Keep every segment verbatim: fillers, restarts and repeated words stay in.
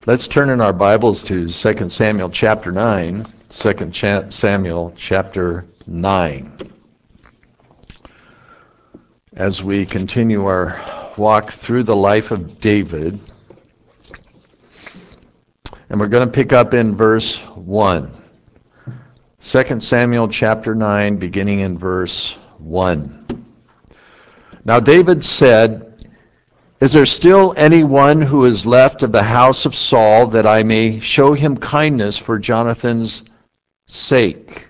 Let's turn in our Bibles to Second Samuel chapter nine. Second Samuel chapter nine. As we continue our walk through the life of David, and we're going to pick up in verse one. Second Samuel chapter nine, beginning in verse one. Now David said, "Is there still anyone who is left of the house of Saul, that I may show him kindness for Jonathan's sake?"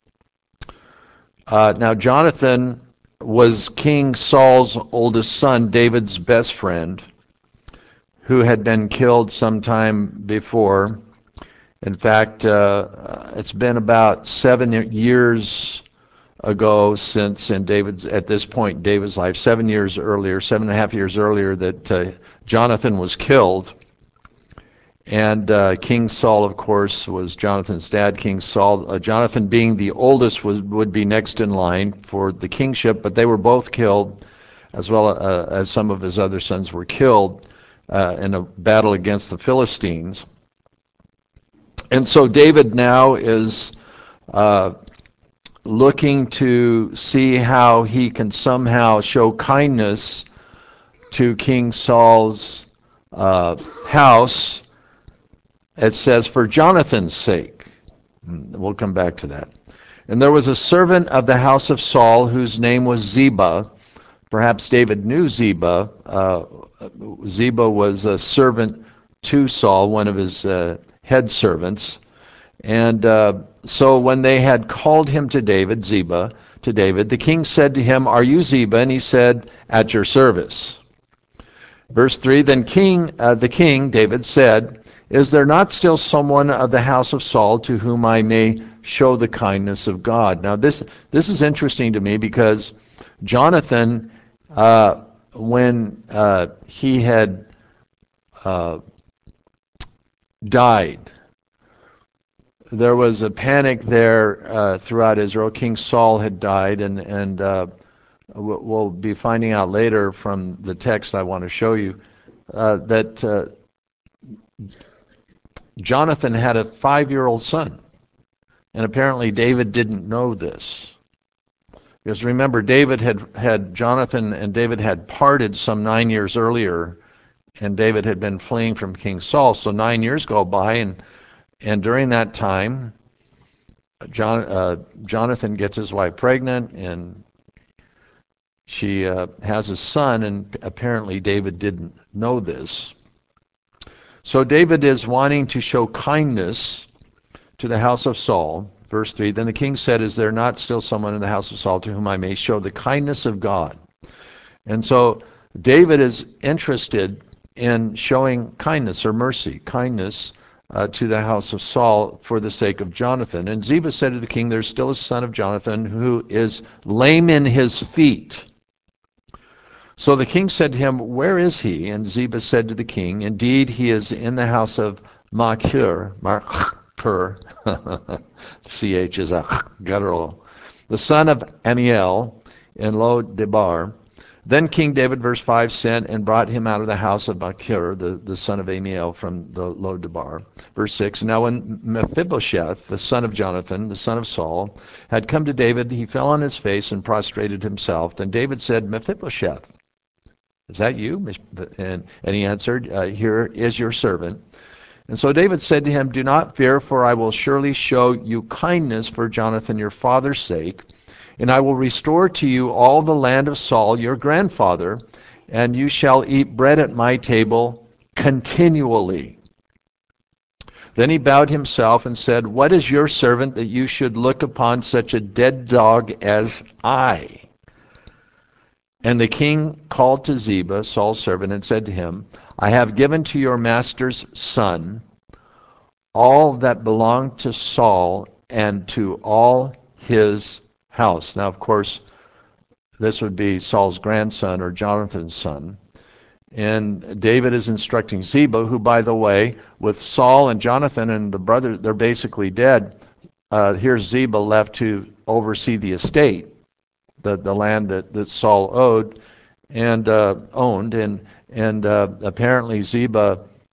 Uh, now Jonathan was King Saul's oldest son, David's best friend, who had been killed some time before. In fact, uh, it's been about seven years ago since, in David's, at this point in David's life, seven years earlier, seven and a half years earlier, that uh, Jonathan was killed. And uh, King Saul, of course, was Jonathan's dad. King Saul, uh, Jonathan being the oldest, was, would be next in line for the kingship, but they were both killed, as well uh, as some of his other sons were killed uh, in a battle against the Philistines. And so David now is uh, looking to see how he can somehow show kindness to King Saul's uh, house. It says, for Jonathan's sake. We'll come back to that. And there was a servant of the house of Saul whose name was Ziba. Perhaps David knew Ziba. Uh, Ziba was a servant to Saul, one of his uh, head servants. And uh, so when they had called him to David, Ziba, to David, the king said to him, "Are you Ziba?" And he said, "At your service." Verse three, then king, uh, the king, David, said, "Is there not still someone of the house of Saul to whom I may show the kindness of God?" Now this, this is interesting to me because Jonathan, uh, when uh, he had uh, died, there was a panic there uh, throughout Israel. King Saul had died, and, and uh, we'll be finding out later from the text I want to show you uh, that uh, Jonathan had a five-year-old son, and apparently David didn't know this. Because remember, David had, had Jonathan and David had parted some nine years earlier, and David had been fleeing from King Saul. So nine years go by, and And during that time, John, uh, Jonathan gets his wife pregnant, and she uh, has a son, and apparently David didn't know this. So David is wanting to show kindness to the house of Saul. Verse three, then the king said, "Is there not still someone in the house of Saul to whom I may show the kindness of God?" And so David is interested in showing kindness or mercy, kindness Uh, to the house of Saul for the sake of Jonathan. And Ziba said to the king, "There's still a son of Jonathan who is lame in his feet." So the king said to him, "Where is he?" And Ziba said to the king, "Indeed, he is in the house of Machir." Machir. C H is a guttural. "The son of Amiel in Lo Debar." Then King David, verse five, sent and brought him out of the house of Machir, the, the son of Amiel from the Lo Debar. Verse six, now when Mephibosheth, the son of Jonathan, the son of Saul, had come to David, he fell on his face and prostrated himself. Then David said, "Mephibosheth, is that you?" And, and he answered, uh, "Here is your servant." And so David said to him, "Do not fear, for I will surely show you kindness for Jonathan your father's sake, and I will restore to you all the land of Saul your grandfather, and you shall eat bread at my table continually." Then he bowed himself and said, "What is your servant that you should look upon such a dead dog as I?" And the king called to Ziba, Saul's servant, and said to him, "I have given to your master's son all that belonged to Saul and to all his house." Now, of course, this would be Saul's grandson or Jonathan's son. And David is instructing Ziba, who, by the way, with Saul and Jonathan and the brother, they're basically dead. Uh, here's Ziba left to oversee the estate, the, the land that, that Saul owed and uh, owned. And, and uh, apparently Ziba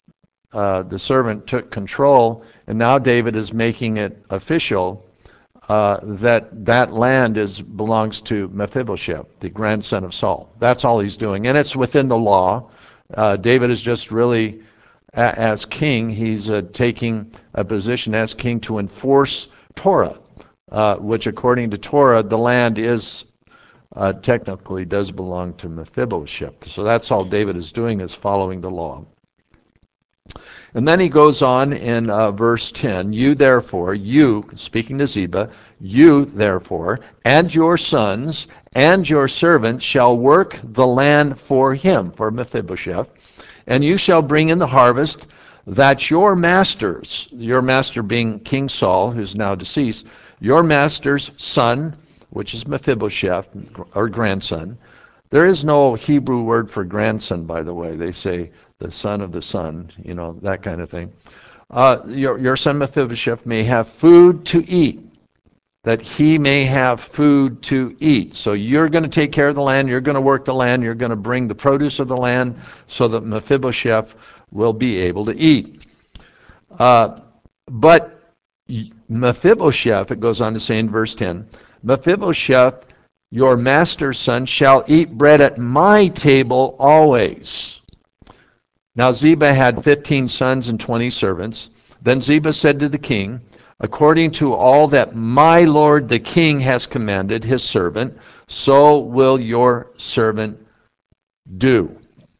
uh, the servant took control, and now David is making it official uh, that that land is belongs to Mephibosheth, the grandson of Saul. That's all he's doing, and it's within the law. Uh, David is just really, a- as king, he's uh, taking a position as king to enforce Torah, uh, which according to Torah, the land is uh, technically does belong to Mephibosheth. So that's all David is doing, is following the law. And then he goes on in uh, verse ten, you therefore, you, speaking to Ziba, you therefore, and your sons and your servants shall work the land for him, for Mephibosheth, and you shall bring in the harvest, that your masters, your master being King Saul, who's now deceased, your master's son, which is Mephibosheth, or grandson. There is no Hebrew word for grandson, by the way. They say the son of the son, you know, that kind of thing. Uh, your, your son Mephibosheth may have food to eat, that he may have food to eat. So you're going to take care of the land, you're going to work the land, you're going to bring the produce of the land so that Mephibosheth will be able to eat. Uh, but Mephibosheth, it goes on to say in verse ten, Mephibosheth, your master's son, shall eat bread at my table always. Now Ziba had fifteen sons and twenty servants. Then Ziba said to the king, according to all that my lord the king has commanded his servant, so will your servant do.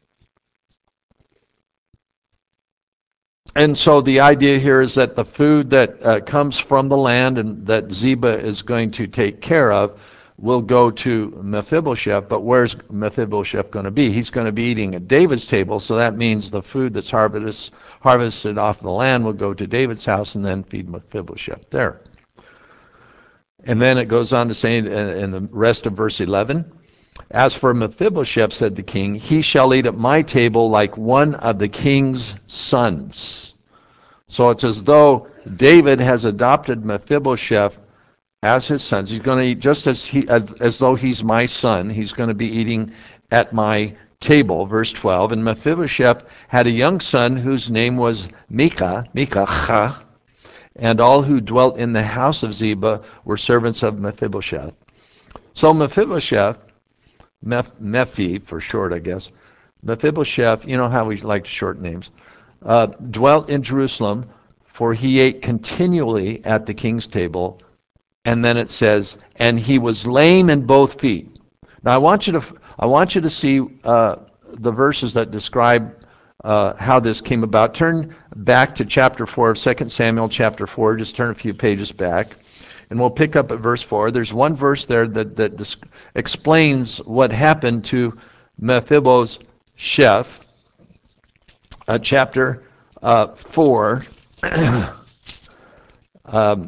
And so the idea here is that the food that uh, comes from the land and that Ziba is going to take care of will go to Mephibosheth. But where's Mephibosheth going to be? He's going to be eating at David's table, so that means the food that's harvest, harvested off the land will go to David's house and then feed Mephibosheth there. And then it goes on to say in, in the rest of verse eleven, as for Mephibosheth, said the king, he shall eat at my table like one of the king's sons. So it's as though David has adopted Mephibosheth as his sons. He's going to eat just as he as, as though he's my son. He's going to be eating at my table. Verse twelve. And Mephibosheth had a young son whose name was Micah, Micah, and all who dwelt in the house of Ziba were servants of Mephibosheth. So Mephibosheth, Meph, Mephi for short, I guess. Mephibosheth, you know how we like to shorten names, uh, dwelt in Jerusalem, for he ate continually at the king's table. And then it says, and he was lame in both feet. Now I want you to, I want you to see uh, the verses that describe uh, how this came about. Turn back to chapter four of Second Samuel, chapter four. Just turn a few pages back. And we'll pick up at verse four. There's one verse there that, that dis- explains what happened to Mephibosheth. Uh, chapter uh, four. um,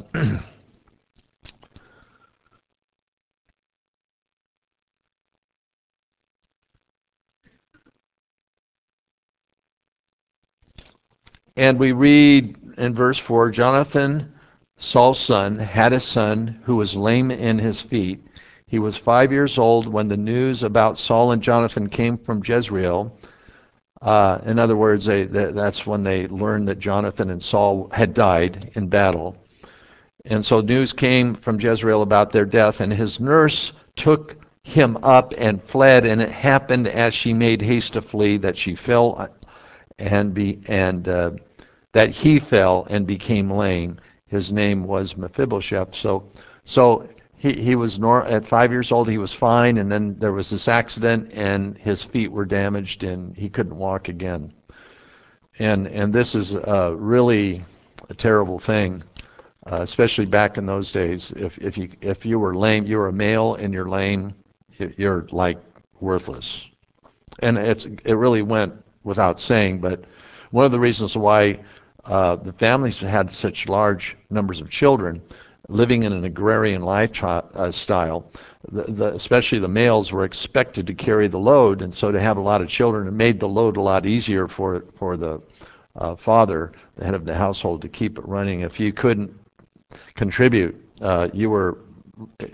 and we read in verse four, Jonathan, Saul's son, had a son who was lame in his feet. He was five years old when the news about Saul and Jonathan came from Jezreel. Uh, in other words, they, that's when they learned that Jonathan and Saul had died in battle. And so news came from Jezreel about their death, and his nurse took him up and fled, and it happened as she made haste to flee that she fell and be and uh, that he fell and became lame. His name was Mephibosheth. So, so he he was nor- at five years old. He was fine, and then there was this accident, and his feet were damaged, and he couldn't walk again. And and this is uh, really a terrible thing, uh, especially back in those days. If if you if you were lame, you were a male, and you're lame, you're like worthless. And it's it really went without saying, but one of the reasons why uh, the families had such large numbers of children living in an agrarian lifestyle, uh, the, the, especially the males were expected to carry the load, and so to have a lot of children, it made the load a lot easier for for the uh, father, the head of the household, to keep it running. If you couldn't contribute, uh, you were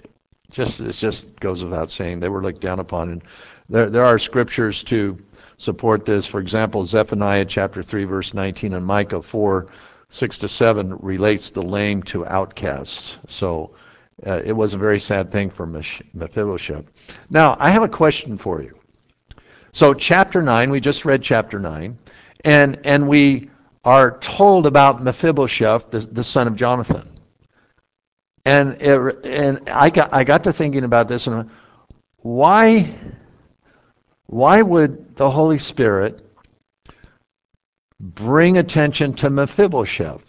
Just it just goes without saying. They were looked down upon. And there there are scriptures to support this. For example, Zephaniah chapter three, verse nineteen, and Micah four, six to seven relates the lame to outcasts. So uh, it was a very sad thing for Mephibosheth. Now, I have a question for you. So chapter nine, we just read chapter nine, and and we are told about Mephibosheth, the, the son of Jonathan. And it, and I got I got to thinking about this, and why why would the Holy Spirit bring attention to Mephibosheth,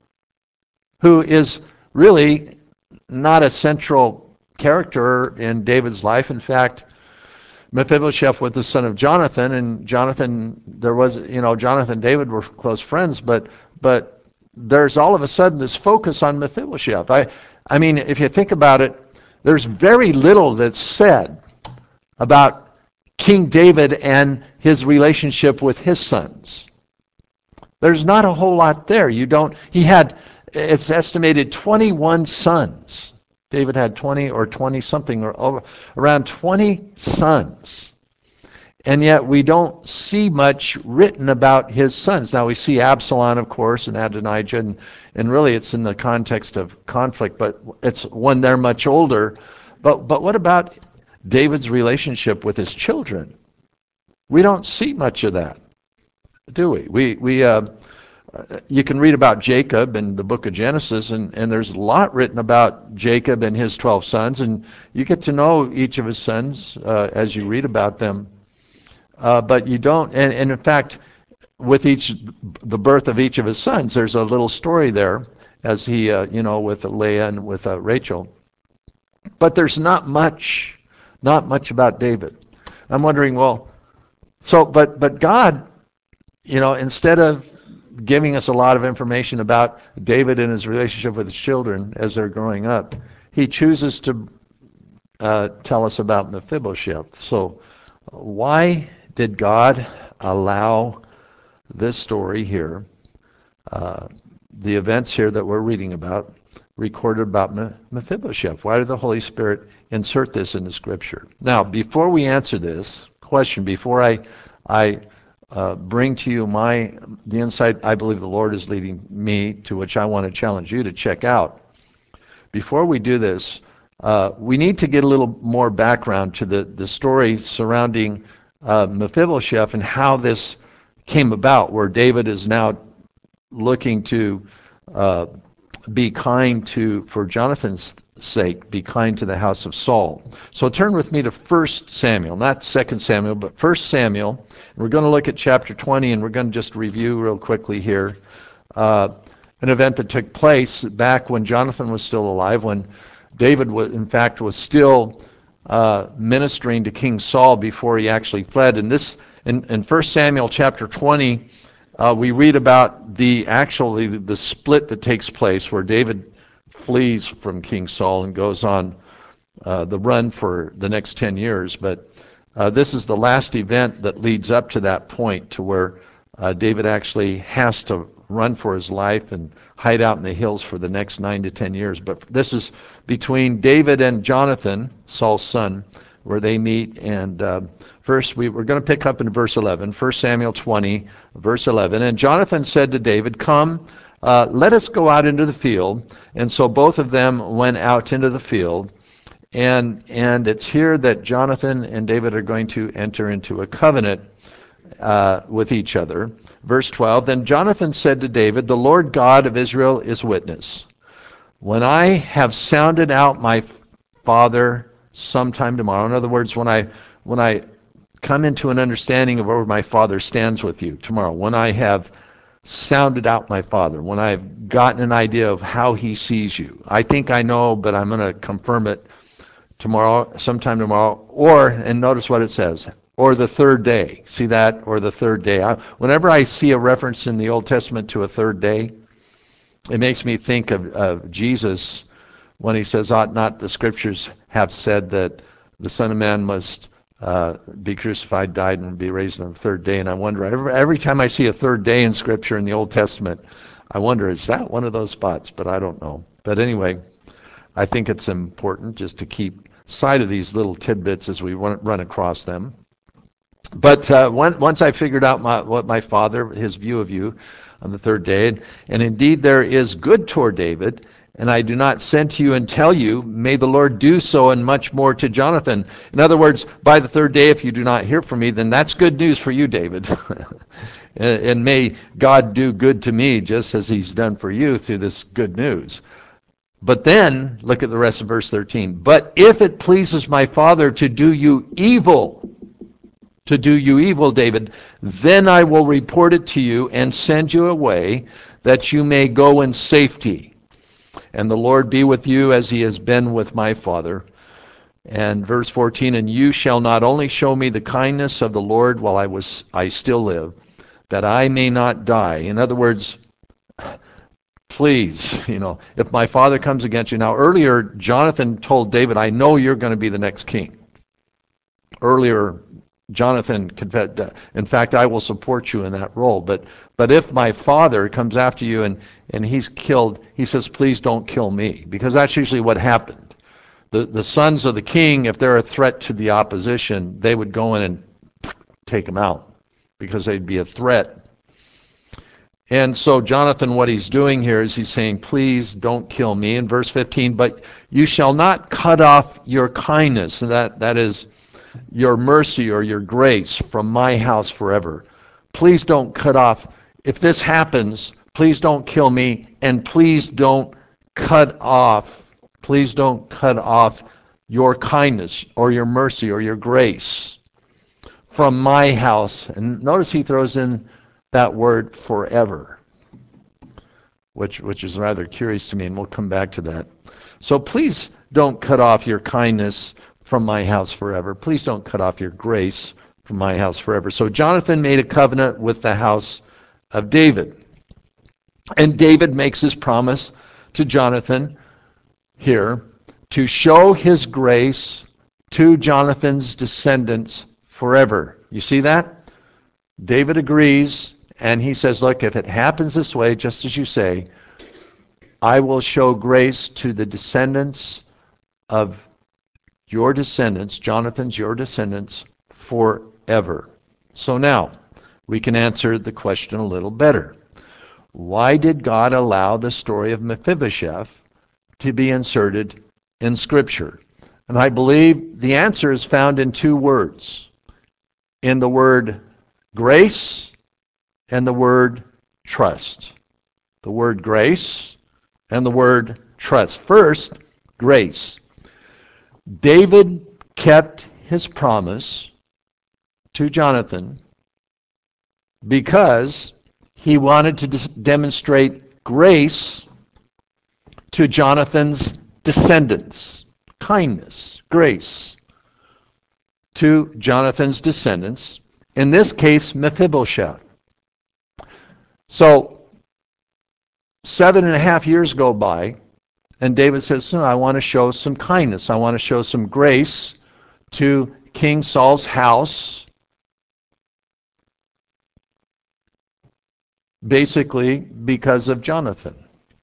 who is really not a central character in David's life? In fact, Mephibosheth was the son of Jonathan, and Jonathan, there was, you know, Jonathan and David were close friends, but but there's all of a sudden this focus on Mephibosheth. I, I mean, if you think about it, there's very little that's said about King David and his relationship with his sons. There's not a whole lot there. You don't, he had, it's estimated twenty-one sons. David had twenty or twenty something, or over, around twenty sons. And yet we don't see much written about his sons. Now we see Absalom, of course, and Adonijah, and, and really it's in the context of conflict, but it's when they're much older. But, but what about David's relationship with his children? We don't see much of that, do we? We, we uh, you can read about Jacob in the book of Genesis, and, and there's a lot written about Jacob and his twelve sons, and you get to know each of his sons uh, as you read about them. Uh, but you don't, and, and in fact, with each, the birth of each of his sons, there's a little story there, as he, uh, you know, with Leah and with uh, Rachel. But there's not much, not much about David. I'm wondering, well, so, but but God, you know, instead of giving us a lot of information about David and his relationship with his children as they're growing up, he chooses to uh, tell us about Mephibosheth. So why did God allow this story here, uh, the events here that we're reading about, recorded about Mephibosheth? Why did the Holy Spirit insert this in the Scripture? Now, before we answer this question, before I, I uh, bring to you my the insight I believe the Lord is leading me to, which I want to challenge you to check out, before we do this, uh, we need to get a little more background to the, the story surrounding uh, Mephibosheth and how this came about, where David is now looking to uh, be kind to, for Jonathan's sake, be kind to the house of Saul. So turn with me to First Samuel, not Second Samuel, but First Samuel. We're going to look at chapter twenty, and we're going to just review real quickly here uh, an event that took place back when Jonathan was still alive, when David, was, in fact, was still uh, ministering to King Saul before he actually fled. And this, in, in First Samuel chapter twenty, uh, we read about the actually the split that takes place, where David flees from King Saul and goes on uh, the run for the next ten years. But uh, this is the last event that leads up to that point, to where uh, David actually has to run for his life and hide out in the hills for the next nine to ten years. But this is between David and Jonathan, Saul's son, where they meet. And uh, first, we, we're going to pick up in verse eleven, First Samuel twenty, verse eleven. And Jonathan said to David, "Come, uh, let us go out into the field." And so both of them went out into the field. And, and it's here that Jonathan and David are going to enter into a covenant uh, with each other. Verse twelve, "Then Jonathan said to David, 'The Lord God of Israel is witness. When I have sounded out my father sometime tomorrow,'" in other words, when I when I come into an understanding of where my father stands with you tomorrow, when I have sounded out my father, when I've gotten an idea of how he sees you. I think I know, but I'm going to confirm it tomorrow, sometime tomorrow. Or, and notice what it says, or the third day. See that? Or the third day. I, whenever I see a reference in the Old Testament to a third day, it makes me think of, of Jesus when he says, "Ought not the Scriptures have said that the Son of Man must uh, be crucified, died, and be raised on the third day?" And I wonder, every, every time I see a third day in Scripture in the Old Testament, I wonder, is that one of those spots? But I don't know. But anyway, I think it's important just to keep sight of these little tidbits as we run, run across them. But uh, when, once I figured out my, what my father, his view of you on the third day, and, and indeed there is good toward David, and I do not send to you and tell you, may the Lord do so and much more to Jonathan. In other words, by the third day, if you do not hear from me, then that's good news for you, David. and, and may God do good to me just as he's done for you through this good news. But then, look at the rest of verse thirteen. But if it pleases my father to do you evil, to do you evil, David, then I will report it to you and send you away that you may go in safety. And the Lord be with you as he has been with my father. And verse fourteen, and you shall not only show me the kindness of the Lord while I was I still live, that I may not die. In other words, please, you know, if my father comes against you. Now, earlier, Jonathan told David, I know you're going to be the next king. Earlier, Jonathan confessed, in fact, I will support you in that role. But but if my father comes after you and, and he's killed, he says, please don't kill me. Because that's usually what happened. The, the sons of the king, if they're a threat to the opposition, they would go in and take them out because they'd be a threat. And so Jonathan, what he's doing here is he's saying, please don't kill me. In verse fifteen, but you shall not cut off your kindness. And that, that is your mercy or your grace from my house forever. Please don't cut off. If this happens, please don't kill me, and please don't cut off, please don't cut off your kindness or your mercy or your grace from my house. And notice he throws in that word forever, which, which is rather curious to me, and we'll come back to that. So please don't cut off your kindness from my house forever. Please don't cut off your grace from my house forever. So Jonathan made a covenant with the house of David. And David makes his promise to Jonathan here to show his grace to Jonathan's descendants forever. You see that? David agrees, and he says, look, if it happens this way, just as you say, I will show grace to the descendants of your descendants, Jonathan's, your descendants, forever. So now, we can answer the question a little better. Why did God allow the story of Mephibosheth to be inserted in Scripture? And I believe the answer is found in two words. In the word grace and the word trust. The word grace and the word trust. First, grace. David kept his promise to Jonathan because he wanted to dis- demonstrate grace to Jonathan's descendants. Kindness, grace to Jonathan's descendants. In this case, Mephibosheth. So, seven and a half years go by, and David says, no, I want to show some kindness. I want to show some grace to King Saul's house, basically because of Jonathan.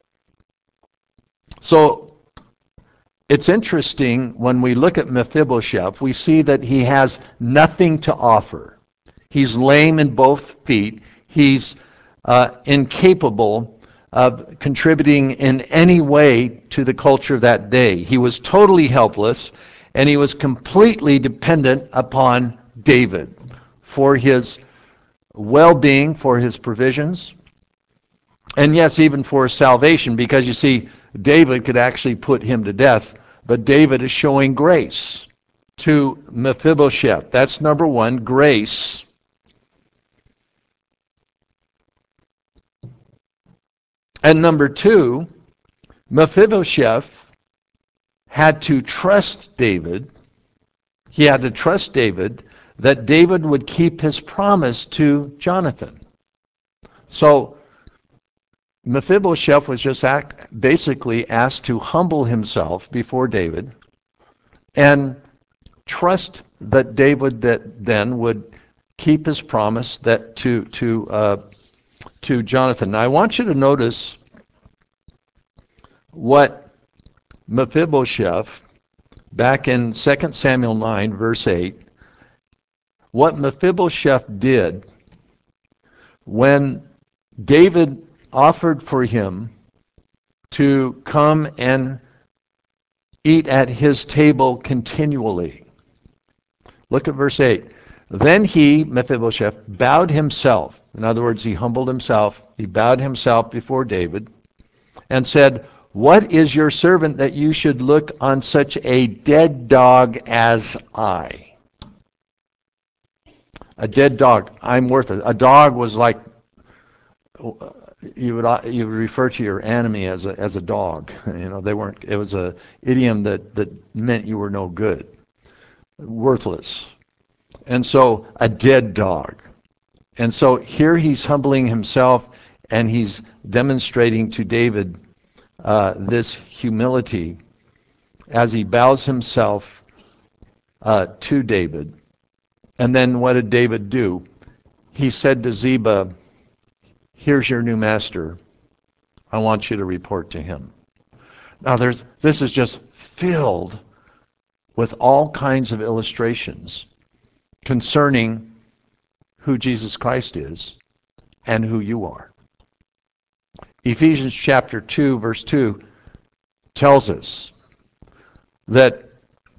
So it's interesting when we look at Mephibosheth, we see that he has nothing to offer. He's lame in both feet. He's uh, incapable of contributing in any way to the culture of that day. He was totally helpless, and he was completely dependent upon David for his well-being, for his provisions, and yes, even for his salvation, because you see, David could actually put him to death, but David is showing grace to Mephibosheth. That's number one, grace. And number two, Mephibosheth had to trust David. He had to trust David that David would keep his promise to Jonathan. So Mephibosheth was just act, basically asked to humble himself before David and trust that David that then would keep his promise that to to uh, to Jonathan. Now I want you to notice what Mephibosheth back in Second Samuel nine, verse eight, what Mephibosheth did when David offered for him to come and eat at his table continually. Look at verse eight. Then he, Mephibosheth, bowed himself. In other words, he humbled himself. He bowed himself before David and said, "What is your servant that you should look on such a dead dog as I?" A dead dog. I'm worth it. A dog was like, you would you would refer to your enemy as a as a dog. You know, they weren't. It was a idiom that that meant you were no good, worthless. And so a dead dog. And so here he's humbling himself and he's demonstrating to David uh, this humility as he bows himself uh, to David. And then what did David do? He said to Ziba, "Here's your new master. I want you to report to him." Now there's this is just filled with all kinds of illustrations concerning who Jesus Christ is and who you are. Ephesians chapter two, verse two tells us that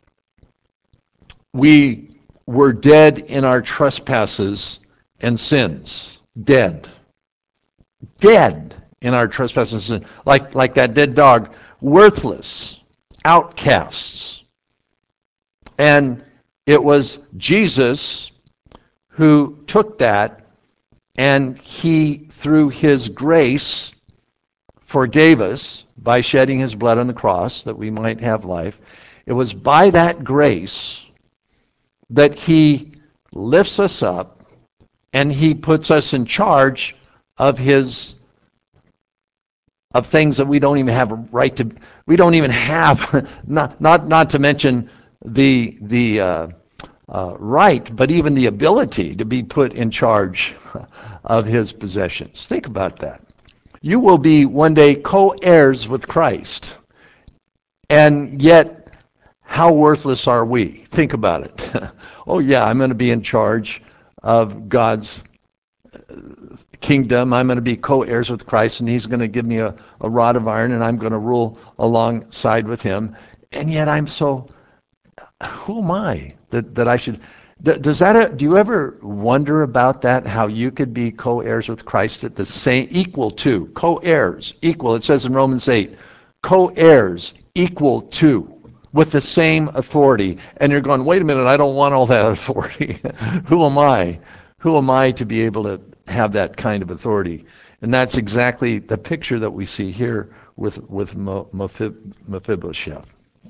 we were dead in our trespasses and sins. Dead. Dead in our trespasses and sins. Like, like that dead dog. Worthless. Outcasts. And it was Jesus who took that and he, through his grace, forgave us by shedding his blood on the cross that we might have life. It was by that grace that he lifts us up and he puts us in charge of his of things that we don't even have a right to we don't even have not not not to mention the the uh, uh, right, but even the ability to be put in charge of his possessions. Think about that. You will be one day co-heirs with Christ, and yet how worthless are we? Think about it. Oh yeah, I'm going to be in charge of God's kingdom. I'm going to be co-heirs with Christ, and he's going to give me a, a rod of iron, and I'm going to rule alongside with him. And yet I'm so, who am I that, that I should, does that, do you ever wonder about that, how you could be co-heirs with Christ at the same, equal to, co-heirs, equal, it says in Romans eight, co-heirs equal to, with the same authority. And you're going, wait a minute, I don't want all that authority. Who am I? Who am I to be able to have that kind of authority? And that's exactly the picture that we see here with, with Mephibosheth.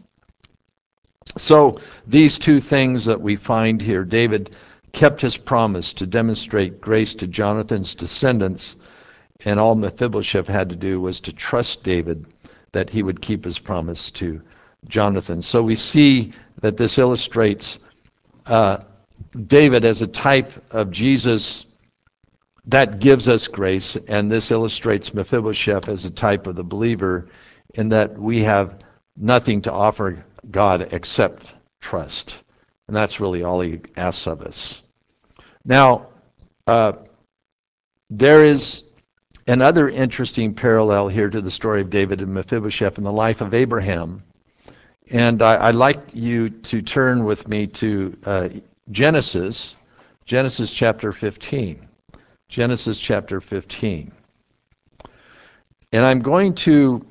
So these two things that we find here, David kept his promise to demonstrate grace to Jonathan's descendants, and all Mephibosheth had to do was to trust David that he would keep his promise to Jonathan. So we see that this illustrates uh, David as a type of Jesus that gives us grace, and this illustrates Mephibosheth as a type of the believer in that we have nothing to offer God except trust. And that's really all he asks of us. Now, uh, there is another interesting parallel here to the story of David and Mephibosheth in the life of Abraham. And I, I'd like you to turn with me to uh, Genesis, Genesis chapter fifteen. Genesis chapter fifteen. And I'm going to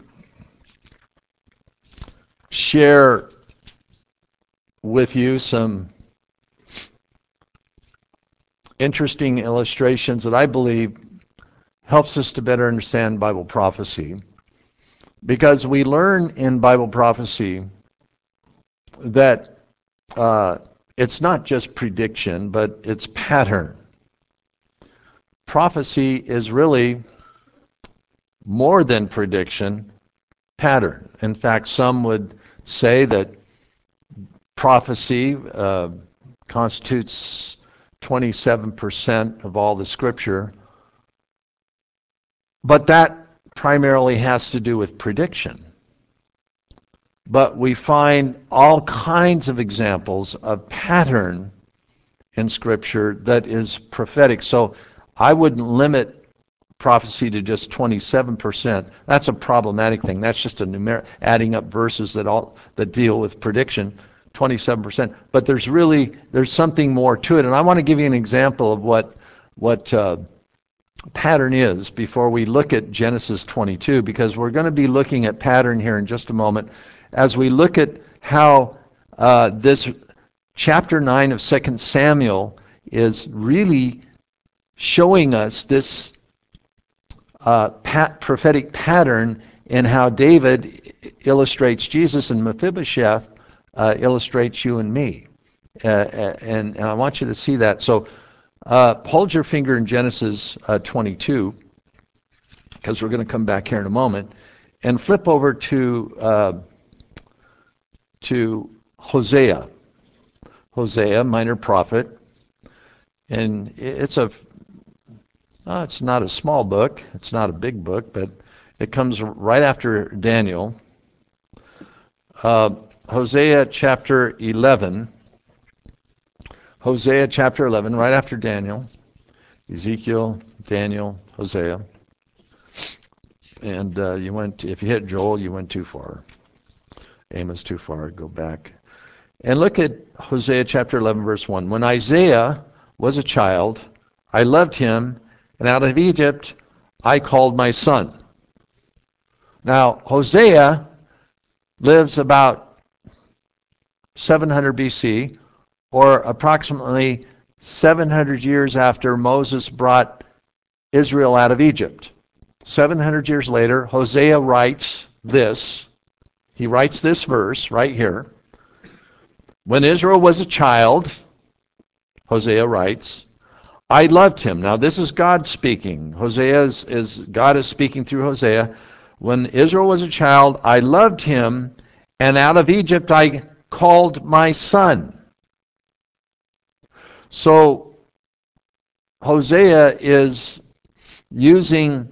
share with you some interesting illustrations that I believe helps us to better understand Bible prophecy. Because we learn in Bible prophecy that uh, it's not just prediction, but it's pattern. Prophecy is really more than prediction, pattern. In fact, some would say that prophecy uh, constitutes twenty-seven percent of all the scripture, but that primarily has to do with prediction. but we find all kinds of examples of pattern in Scripture that is prophetic. So I wouldn't limit prophecy to just twenty-seven percent. That's a problematic thing. That's just a numeric adding up verses that all that deal with prediction, twenty-seven percent. But there's really there's something more to it, and I want to give you an example of what what uh, pattern is before we look at Genesis twenty-two, because we're going to be looking at pattern here in just a moment as we look at how uh, this chapter nine of Second Samuel is really showing us this uh, pat, prophetic pattern in how David illustrates Jesus and Mephibosheth uh, illustrates you and me. Uh, and, and I want you to see that. So uh, hold your finger in Genesis uh, twenty-two, because we're going to come back here in a moment, and flip over to uh, to Hosea. Hosea, minor prophet, and it's a uh, it's not a small book, it's not a big book, but it comes right after Daniel. Uh, Hosea chapter eleven. Hosea chapter eleven, right after Daniel. Ezekiel, Daniel, Hosea. And uh, you went, if you hit Joel, you went too far. Amos too far, go back. And look at Hosea chapter eleven, verse one. When Isaiah was a child, I loved him, and out of Egypt I called my son. Now, Hosea lives about seven hundred B C, or approximately seven hundred years after Moses brought Israel out of Egypt. seven hundred years later, Hosea writes this. He writes this verse right here. When Israel was a child, Hosea writes, I loved him. Now this is God speaking. Hosea is, is God is speaking through Hosea. When Israel was a child, I loved him, and out of Egypt I called my son. So Hosea is using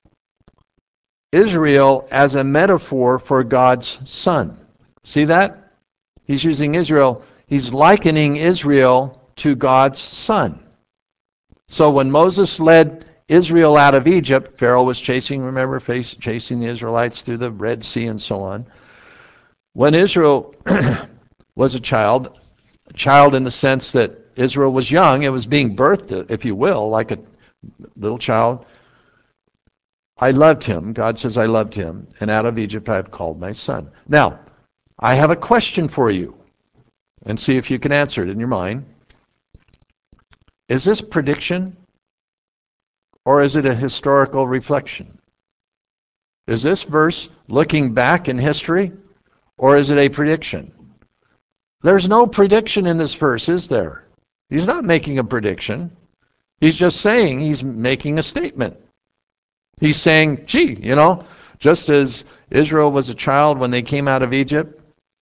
Israel as a metaphor for God's son. See that? He's using Israel. He's likening Israel to God's son. So when Moses led Israel out of Egypt, Pharaoh was chasing, remember, chasing the Israelites through the Red Sea and so on. When Israel was a child, a child in the sense that Israel was young, it was being birthed, if you will, like a little child. I loved him. God says, I loved him, and out of Egypt I have called my son. Now, I have a question for you, and see if you can answer it in your mind. Is this prediction, or is it a historical reflection? Is this verse looking back in history, or is it a prediction? There's no prediction in this verse, is there? He's not making a prediction. He's just saying, he's making a statement. He's saying, gee, you know, just as Israel was a child when they came out of Egypt,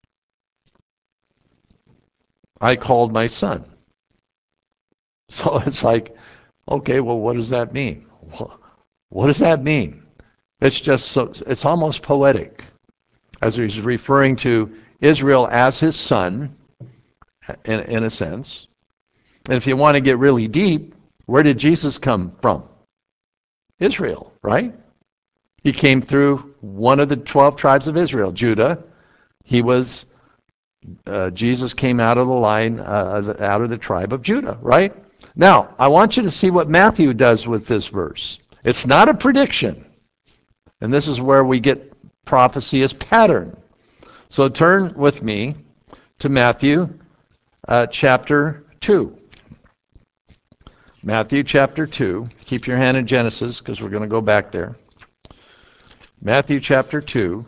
I called my son. So it's like, okay, well, what does that mean? What does that mean? It's just so, it's almost poetic, as he's referring to Israel as his son, in, in a sense. And if you want to get really deep, where did Jesus come from? Israel, right? He came through one of the twelve tribes of Israel, Judah. He was, uh, Jesus came out of the line, uh, out of the tribe of Judah, right? Now, I want you to see what Matthew does with this verse. It's not a prediction. And this is where we get prophecy as pattern. So turn with me to Matthew uh, chapter two. Matthew chapter two. Keep your hand in Genesis, because we're going to go back there. Matthew chapter two.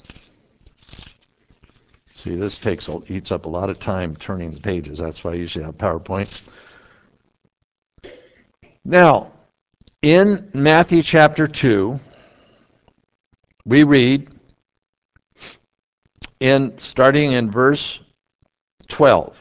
See, this takes eats up a lot of time turning the pages. That's why I usually have PowerPoint. Now, in Matthew chapter two, we read, in starting in verse twelve,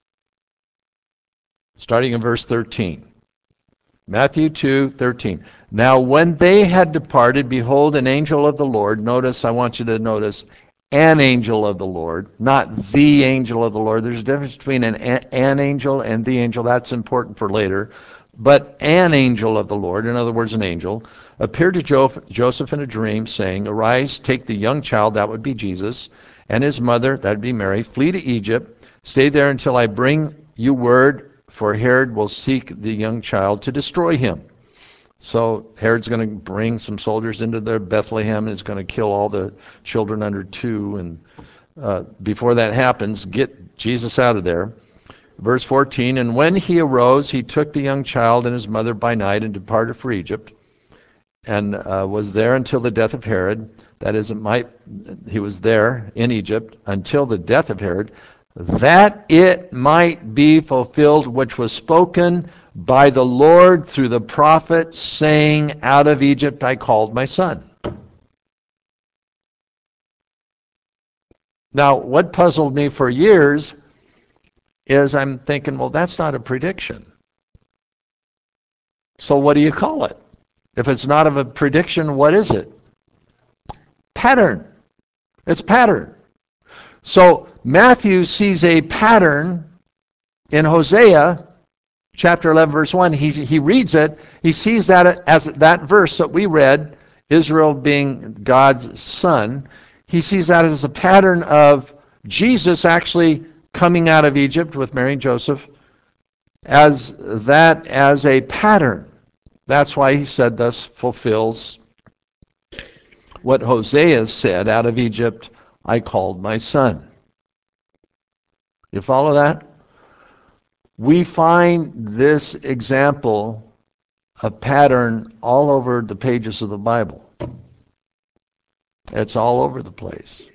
starting in verse thirteen. Matthew two, thirteen. Now when they had departed, behold, an angel of the Lord, notice, I want you to notice, an angel of the Lord, not the angel of the Lord. There's a difference between an, an angel and the angel. That's important for later. But an angel of the Lord, in other words, an angel, appeared to jo- Joseph in a dream, saying, "Arise, take the young child," that would be Jesus, "and his mother," that would be Mary, "flee to Egypt. Stay there until I bring you word, for Herod will seek the young child to destroy him." So Herod's going to bring some soldiers into their Bethlehem and is going to kill all the children under two. And uh, before that happens, get Jesus out of there. Verse fourteen, "And when he arose, he took the young child and his mother by night and departed for Egypt, and uh, was there until the death of Herod." That is, it might, he was there in Egypt until the death of Herod, "that it might be fulfilled which was spoken by the Lord through the prophet, saying, Out of Egypt I called my son." Now, what puzzled me for years is I'm thinking, well, that's not a prediction. So what do you call it? If it's not of a prediction, what is it? Pattern. It's pattern. So Matthew sees a pattern in Hosea chapter eleven, verse one. He, he reads it. He sees that as that verse that we read, Israel being God's son. He sees that as a pattern of Jesus actually coming out of Egypt with Mary and Joseph, as that as a pattern. That's why he said, "Thus fulfills what Hosea said, Out of Egypt I called my son." You follow that? We find this example, a pattern, all over the pages of the Bible. It's all over the place.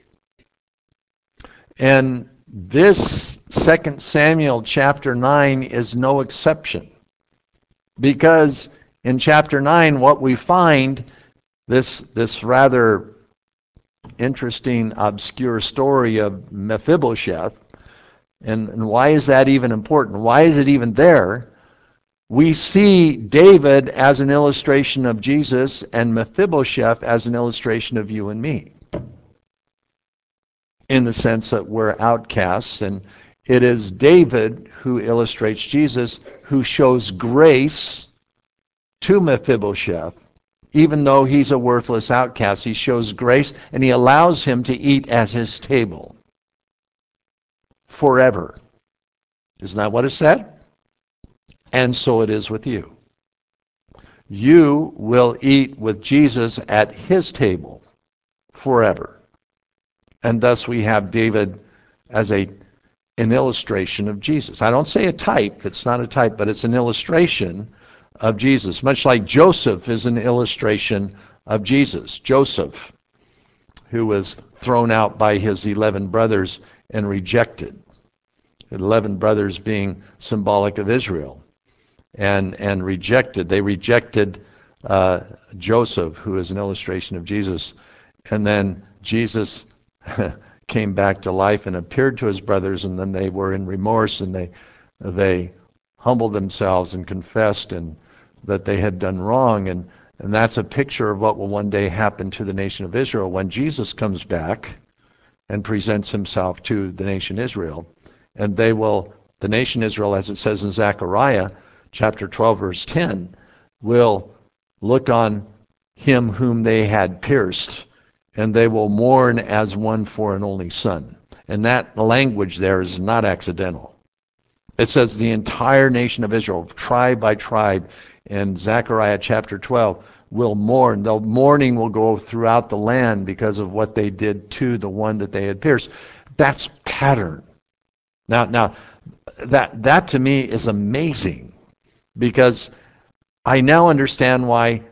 And this Second Samuel chapter nine is no exception. Because in chapter nine, what we find, this, this rather interesting, obscure story of Mephibosheth, and, and why is that even important? Why is it even there? We see David as an illustration of Jesus and Mephibosheth as an illustration of you and me, in the sense that we're outcasts, and it is David who illustrates Jesus, who shows grace to Mephibosheth. Even though he's a worthless outcast, he shows grace, and he allows him to eat at his table forever. Isn't that what it said? And so it is with you. You will eat with Jesus at his table forever. And thus we have David as a an illustration of Jesus. I don't say a type, it's not a type, but it's an illustration of Jesus. Much like Joseph is an illustration of Jesus. Joseph, who was thrown out by his eleven brothers and rejected. eleven brothers being symbolic of Israel. And, and rejected. They rejected uh, Joseph, who is an illustration of Jesus. And then Jesus came back to life and appeared to his brothers, and then they were in remorse, and they they humbled themselves and confessed and that they had done wrong. And, and that's a picture of what will one day happen to the nation of Israel when Jesus comes back and presents himself to the nation Israel. And they will, the nation Israel, as it says in Zechariah, chapter twelve, verse ten, will look on him whom they had pierced, and they will mourn as one for an only son. And that language there is not accidental. It says the entire nation of Israel, tribe by tribe, in Zechariah chapter twelve, will mourn. The mourning will go throughout the land because of what they did to the one that they had pierced. That's pattern. Now, now that that to me is amazing. Because I now understand why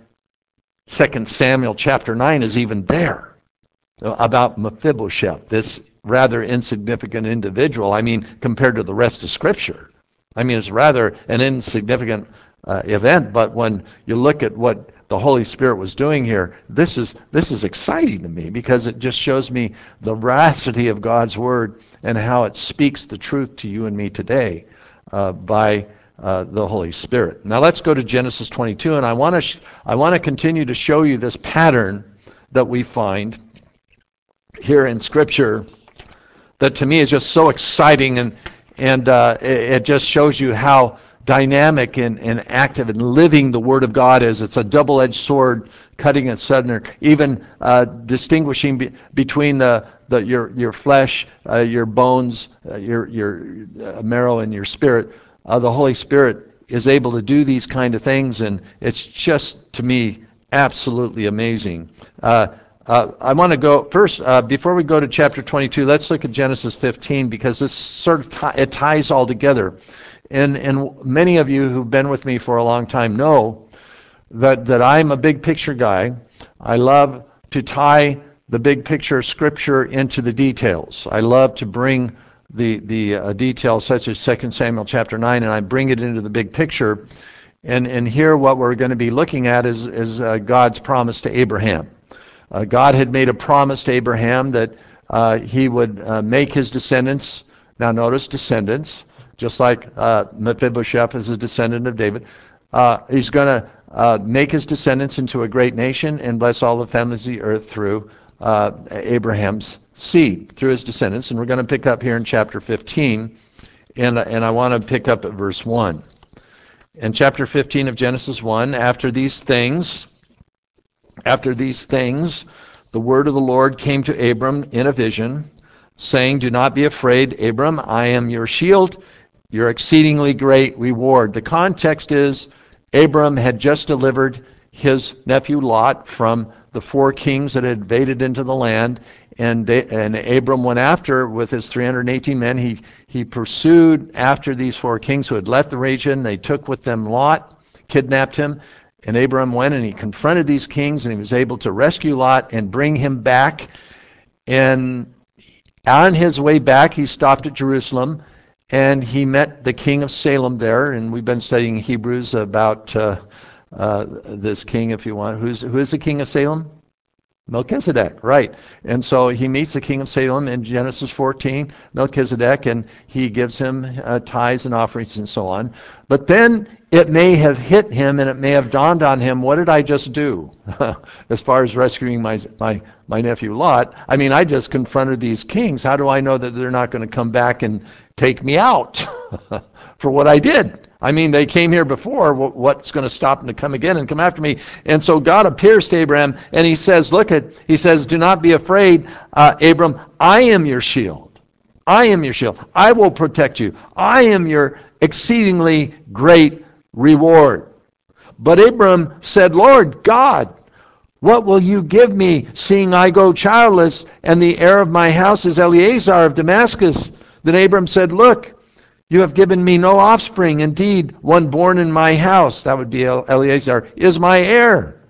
Second Samuel chapter nine is even there, about Mephibosheth, this rather insignificant individual. I mean, compared to the rest of Scripture. I mean, it's rather an insignificant uh, event, but when you look at what the Holy Spirit was doing here, this is, this is exciting to me, because it just shows me the veracity of God's Word and how it speaks the truth to you and me today uh, by Uh, the Holy Spirit. Now let's go to Genesis twenty-two, and I want to sh- I want to continue to show you this pattern that we find here in Scripture that to me is just so exciting, and and uh, it, it just shows you how dynamic and, and active and living the Word of God is. It's a double-edged sword, cutting asunder, even uh, distinguishing be, between the, the your your flesh, uh, your bones, uh, your your uh, marrow, and your spirit. Uh, the Holy Spirit is able to do these kind of things, and it's just, to me, absolutely amazing. Uh, uh, I want to go first, uh, before we go to chapter twenty-two, let's look at Genesis fifteen, because this sort of t- it ties all together. And, and many of you who've been with me for a long time know that, that I'm a big picture guy. I love to tie the big picture scripture into the details. I love to bring the, the uh, details such as Second Samuel chapter nine, and I bring it into the big picture. And, and here what we're going to be looking at is, is uh, God's promise to Abraham. Uh, God had made a promise to Abraham that uh, he would uh, make his descendants, now notice descendants, just like uh, Mephibosheth is a descendant of David. Uh, he's going to uh, make his descendants into a great nation and bless all the families of the earth through uh, Abraham's seed, through his descendants. And we're going to pick up here in chapter fifteen, and, and I want to pick up at verse one. In chapter fifteen of Genesis one, after these things, after these things, the word of the Lord came to Abram in a vision, saying, "Do not be afraid, Abram, I am your shield, your exceedingly great reward." The context is Abram had just delivered his nephew Lot from the four kings that had invaded into the land, and they, and Abram went after with his three hundred eighteen men. He he pursued after these four kings who had left the region. They took with them Lot, kidnapped him, and Abram went and he confronted these kings, and he was able to rescue Lot and bring him back. And on his way back, he stopped at Jerusalem, and he met the king of Salem there. And we've been studying Hebrews about uh, uh, this king, if you want. Who's who is the king of Salem? Melchizedek, right. And so he meets the king of Salem in Genesis fourteen, Melchizedek, and he gives him uh, tithes and offerings and so on. But then it may have hit him, and it may have dawned on him, what did I just do as far as rescuing my, my, my nephew Lot? I mean, I just confronted these kings. How do I know that they're not going to come back and take me out for what I did? I mean, they came here before. What's going to stop them to come again and come after me? And so God appears to Abraham, and he says, look at, he says, "Do not be afraid, uh, Abram. I am your shield. I am your shield. I will protect you. I am your exceedingly great reward." But Abram said, "Lord God, what will you give me, seeing I go childless, and the heir of my house is Eleazar of Damascus?" Then Abram said, "Look, you have given me no offspring. Indeed, one born in my house," that would be Eleazar, "is my heir."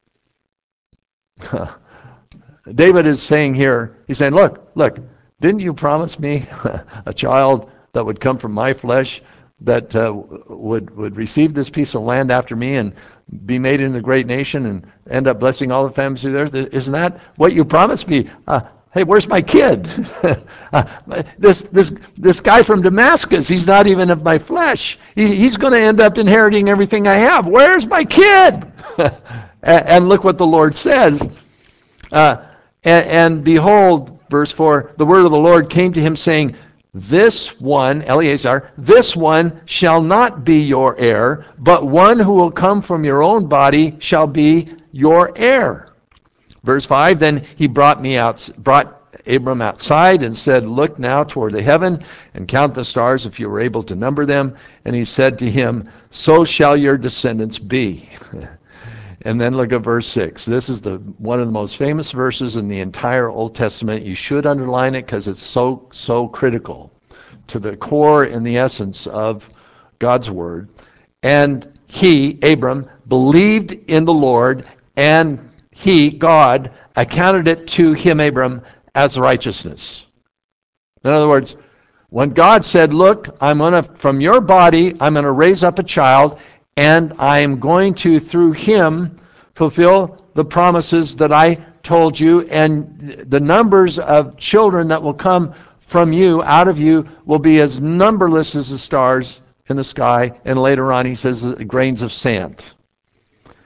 David is saying here, he's saying, look, look, didn't you promise me a child that would come from my flesh, that uh, would would receive this piece of land after me and be made into a great nation and end up blessing all the families of the earth? Isn't that what you promised me? Uh, hey, where's my kid? uh, this this this guy from Damascus, he's not even of my flesh. He, he's going to end up inheriting everything I have. Where's my kid? and, and look what the Lord says. Uh, and, and behold, verse four, the word of the Lord came to him saying, "This one," Eleazar, "this one shall not be your heir, but one who will come from your own body shall be your heir." Verse five, then he brought me out, brought Abram outside and said, "Look now toward the heaven and count the stars if you were able to number them." And he said to him, "So shall your descendants be." And then look at verse six. This is the one of the most famous verses in the entire Old Testament. You should underline it because it's so, so critical to the core and the essence of God's word. "And he," Abram, "believed in the Lord, and he," God, "accounted it to him," Abram, "as righteousness." In other words, when God said, "Look, I'm going to, from your body, I'm going to raise up a child, and I'm going to, through him, fulfill the promises that I told you, and the numbers of children that will come from you, out of you, will be as numberless as the stars in the sky." And later on he says, grains of sand.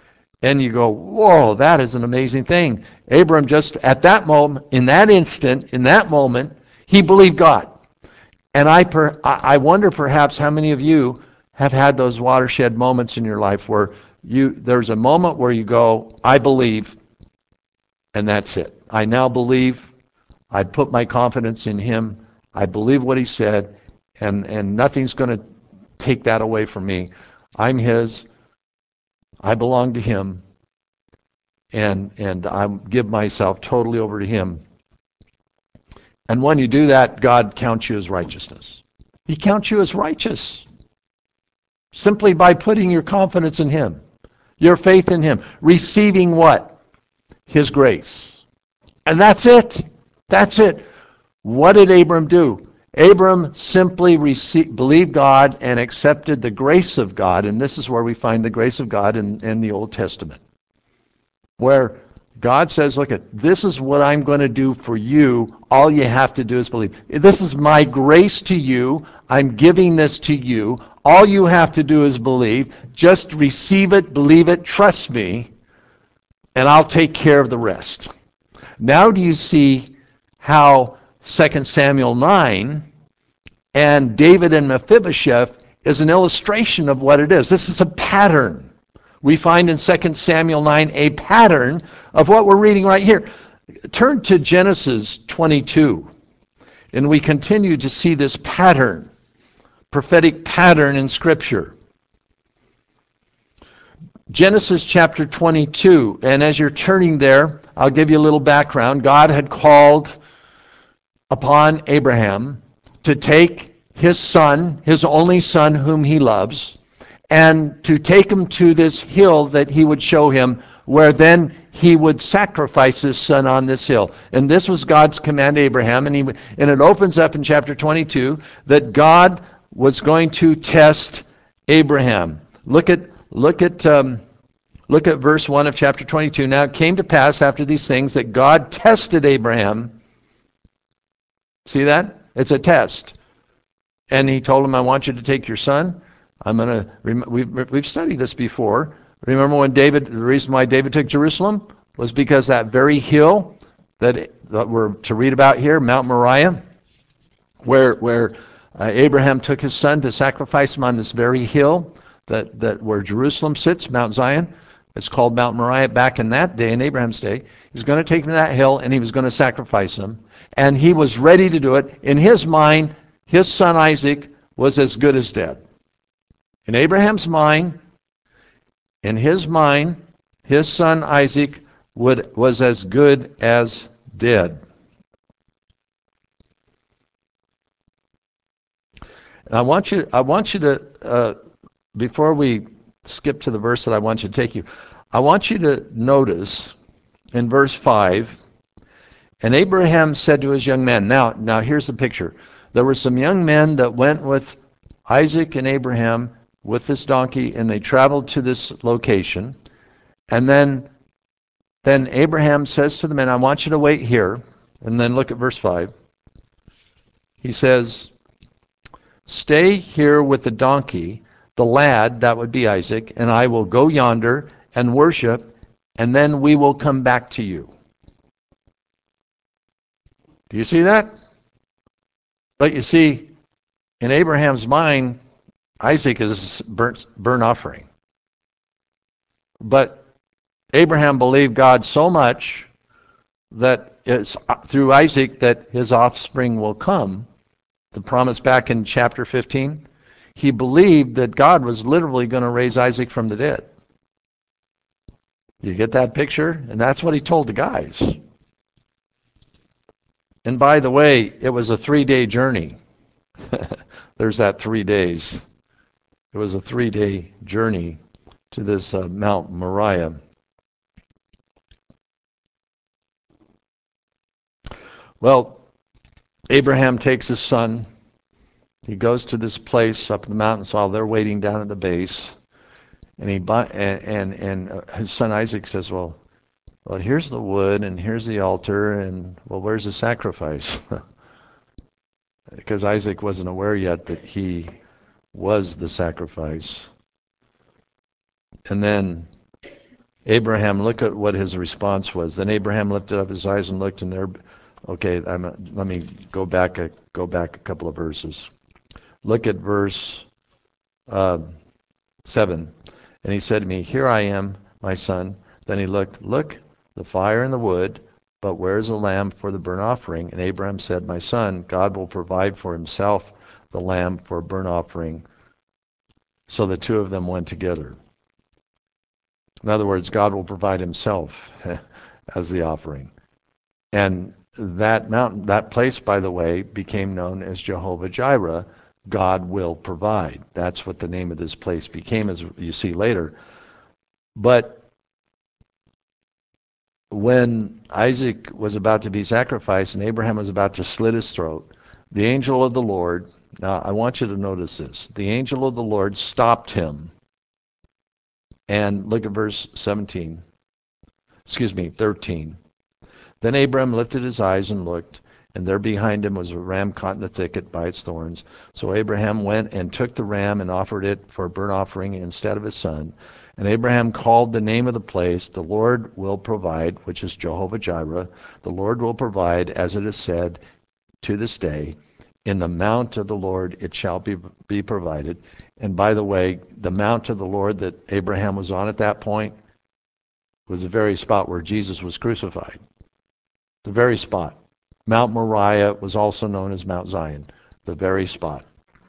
And you go, whoa, that is an amazing thing. Abram just at that moment, in that instant, in that moment, he believed God. And I, per, I wonder perhaps how many of you have had those watershed moments in your life where you there's a moment where you go, I believe, and that's it. I now believe. I put my confidence in him. I believe what he said, and, and nothing's going to take that away from me. I'm his. I belong to him, and and I give myself totally over to him. And when you do that, God counts you as righteousness. He counts you as righteous simply by putting your confidence in him, your faith in him, receiving what? His grace. And that's it. That's it. What did Abram do? Abram simply received, believed God and accepted the grace of God, and this is where we find the grace of God in, in the Old Testament, where God says, look, at this is what I'm going to do for you. All you have to do is believe. This is my grace to you. I'm giving this to you. All you have to do is believe. Just receive it, believe it, trust me, and I'll take care of the rest. Now do you see how Second Samuel nine and David and Mephibosheth is an illustration of what it is? This is a pattern. We find in Second Samuel nine a pattern of what we're reading right here. Turn to Genesis twenty-two, and we continue to see this pattern, prophetic pattern in Scripture. Genesis chapter twenty-two, and as you're turning there, I'll give you a little background. God had called upon Abraham to take his son, his only son whom he loves, and to take him to this hill that he would show him, where then he would sacrifice his son on this hill. And this was God's command to Abraham, and, he, and it opens up in chapter twenty-two that God was going to test Abraham. Look at look at um, look at verse one of chapter twenty-two. Now it came to pass after these things that God tested Abraham. See that? It's a test. And he told him, I want you to take your son. I'm going to, we've, we've studied this before. Remember when David, the reason why David took Jerusalem was because that very hill that, that we're to read about here, Mount Moriah, where, where uh, Abraham took his son to sacrifice him on this very hill that, that where Jerusalem sits, Mount Zion. It's called Mount Moriah back in that day, in Abraham's day. He was going to take him to that hill and he was going to sacrifice him. And he was ready to do it. In his mind, his son Isaac was as good as dead. In Abraham's mind, in his mind, his son Isaac would, was as good as dead. And I want you, I want you to, uh, before we skip to the verse that I want you to take you, I want you to notice in verse five, and Abraham said to his young men, now, now here's the picture. There were some young men that went with Isaac and Abraham with this donkey, and they traveled to this location. And then, then Abraham says to the men, I want you to wait here. And then look at verse five. He says, stay here with the donkey, the lad, that would be Isaac, and I will go yonder and worship, and then we will come back to you. Do you see that? But you see, in Abraham's mind, Isaac is burnt, burnt offering. But Abraham believed God so much that it's through Isaac that his offspring will come. The promise back in chapter fifteen. He believed that God was literally going to raise Isaac from the dead. You get that picture? And that's what he told the guys. And by the way, it was a three-day journey. There's that three days. It was a three-day journey to this uh, Mount Moriah. Well, Abraham takes his son. He goes to this place up in the mountains while they're waiting down at the base. And he and and, and his son Isaac says, well, well, here's the wood and here's the altar, and well, where's the sacrifice? Because Isaac wasn't aware yet that he was the sacrifice. And then Abraham, look at what his response was. Then Abraham lifted up his eyes and looked, and there. Okay, I'm, let me go back a go back a couple of verses. Look at verse uh, seven. And he said to me, "Here I am, my son." Then he looked, "Look, the fire and the wood, but where is the lamb for the burnt offering?" And Abraham said, "My son, God will provide for himself the lamb for a burnt offering." So the two of them went together. In other words, God will provide himself as the offering. And that mountain, that place, by the way, became known as Jehovah Jireh. God will provide. That's what the name of this place became, as you see later. But when Isaac was about to be sacrificed and Abraham was about to slit his throat, the angel of the Lord, now I want you to notice this, the angel of the Lord stopped him. And look at verse seventeen. Excuse me, thirteen. Then Abraham lifted his eyes and looked, and there behind him was a ram caught in the thicket by its thorns. So Abraham went and took the ram and offered it for a burnt offering instead of his son. And Abraham called the name of the place, "The Lord will provide," which is Jehovah Jireh. The Lord will provide, as it is said to this day, "In the mount of the Lord it shall be, be provided." And by the way, the mount of the Lord that Abraham was on at that point was the very spot where Jesus was crucified. The very spot. Mount Moriah was also known as Mount Zion. The very spot.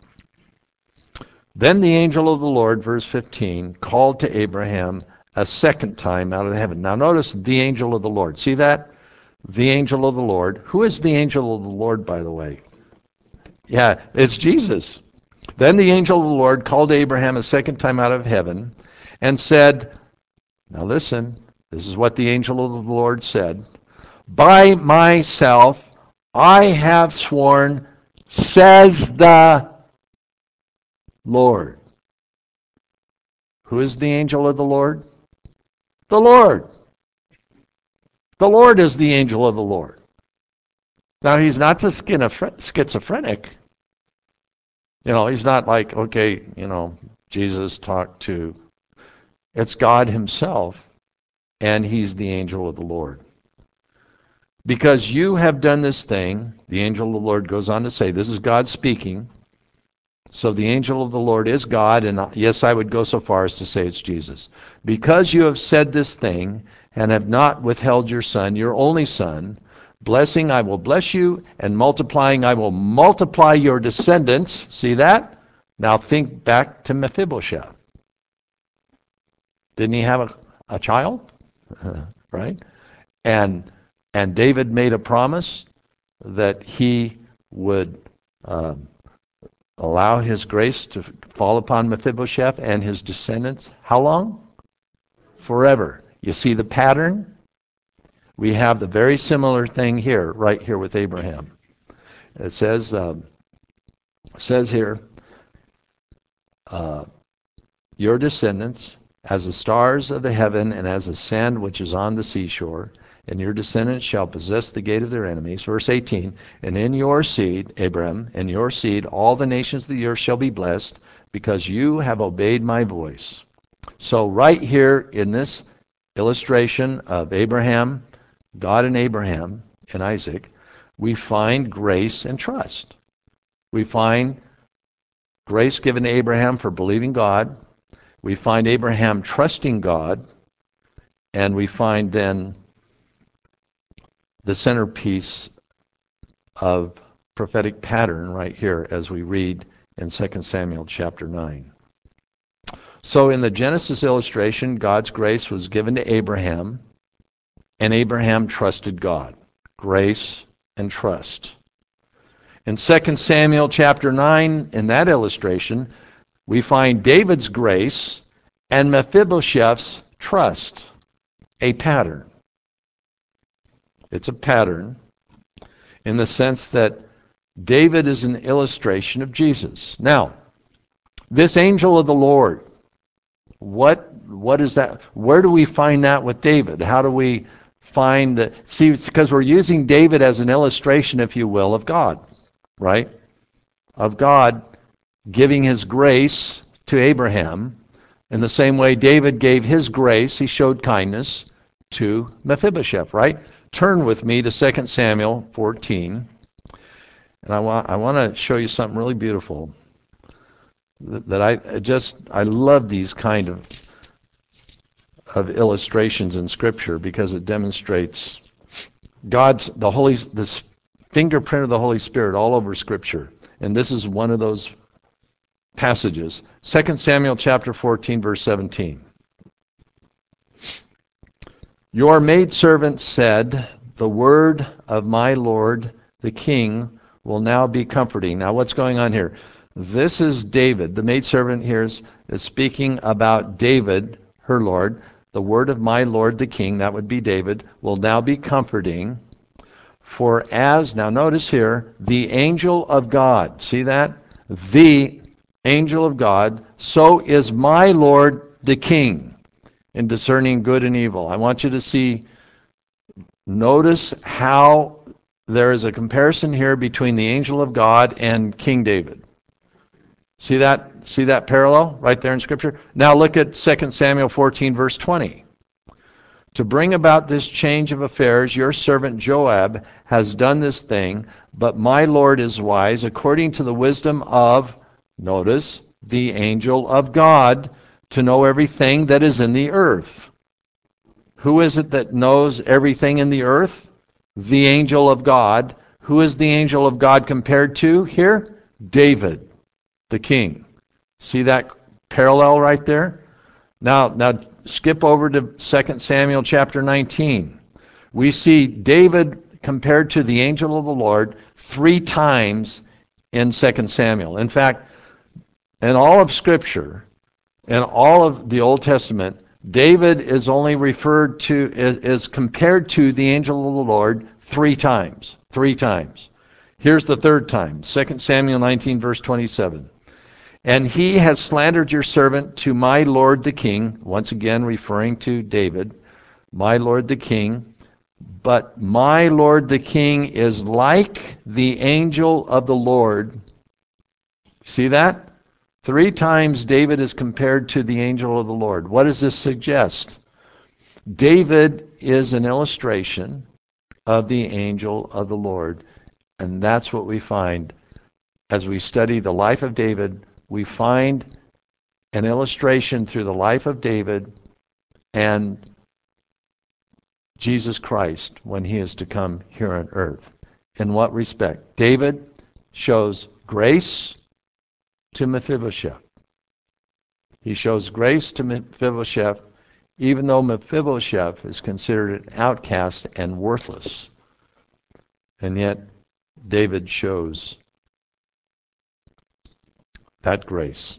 Then the angel of the Lord, verse fifteen, called to Abraham a second time out of heaven. Now notice the angel of the Lord. See that? The angel of the Lord. Who is the angel of the Lord, by the way? Yeah, it's Jesus. Then the angel of the Lord called Abraham a second time out of heaven and said, now listen, this is what the angel of the Lord said. By myself I have sworn, says the Lord. Who is the angel of the Lord? The Lord. The Lord is the angel of the Lord. Now, he's not a schizophrenic. You know, he's not like, okay, you know, Jesus talked to. It's God himself, and he's the angel of the Lord. Because you have done this thing, the angel of the Lord goes on to say, this is God speaking. So the angel of the Lord is God, and yes, I would go so far as to say it's Jesus. Because you have said this thing and have not withheld your son, your only son, blessing I will bless you, and multiplying I will multiply your descendants. See that? Now think back to Mephibosheth. Didn't he have a, a child? Right? And and David made a promise that he would um, allow his grace to fall upon Mephibosheth and his descendants. How long? Forever. You see the pattern? We have the very similar thing here, right here with Abraham. It says, um, says here, uh, your descendants, as the stars of the heaven and as the sand which is on the seashore, and your descendants shall possess the gate of their enemies. Verse eighteen, and in your seed, Abraham, in your seed, all the nations of the earth shall be blessed, because you have obeyed my voice. So right here in this illustration of Abraham, God and Abraham and Isaac, we find grace and trust. We find grace given to Abraham for believing God. We find Abraham trusting God. And we find then the centerpiece of prophetic pattern right here as we read in Second Samuel chapter nine. So in the Genesis illustration, God's grace was given to Abraham, and Abraham trusted God. Grace and trust. In Second Samuel chapter nine, in that illustration, we find David's grace and Mephibosheth's trust. A pattern. It's a pattern in the sense that David is an illustration of Jesus. Now, this angel of the Lord, what what is that? Where do we find that with David? How do we find that? See, it's because we're using David as an illustration, if you will, of God, right? Of God giving his grace to Abraham, In the same way, David gave his grace, he showed kindness to Mephibosheth, right? Turn with me to Second Samuel fourteen. And I want I want to show you something really beautiful that, that I just I love these kind of of illustrations in Scripture because it demonstrates God's the Holy this fingerprint of the Holy Spirit all over Scripture. And this is one of those passages. Second Samuel chapter fourteen, verse seventeen. Your maidservant said, the word of my Lord the king will now be comforting. Now what's going on here? This is David. The maidservant here is, is speaking about David, her Lord. The word of my Lord the king, that would be David, will now be comforting. For as, now notice here, the angel of God, see that? The angel of God, so is my Lord the king in discerning good and evil. I want you to see, notice how there is a comparison here between the angel of God and King David. See that? See that parallel right there in Scripture? Now look at Second Samuel fourteen, verse twenty. To bring about this change of affairs, your servant Joab has done this thing, but my Lord is wise, according to the wisdom of, notice, the angel of God, to know everything that is in the earth. Who is it that knows everything in the earth? The angel of God. Who is the angel of God compared to here? David, the king. See that parallel right there? Now, now skip over to Second Samuel chapter nineteen. We see David compared to the angel of the Lord three times in Second Samuel. In fact, in all of Scripture, in all of the Old Testament, David is only referred to, is, is compared to the angel of the Lord three times. Three times. Here's the third time, Second Samuel nineteen, verse twenty-seven. And he has slandered your servant to my lord the king, once again referring to David, my lord the king, but my lord the king is like the angel of the Lord. See that? Three times David is compared to the angel of the Lord. What does this suggest? David is an illustration of the angel of the Lord. And that's what we find as we study the life of David. We find an illustration through the life of David and Jesus Christ when he is to come here on earth. In what respect? David shows grace to Mephibosheth. He shows grace to Mephibosheth, even though Mephibosheth is considered an outcast and worthless. And yet, David shows that grace.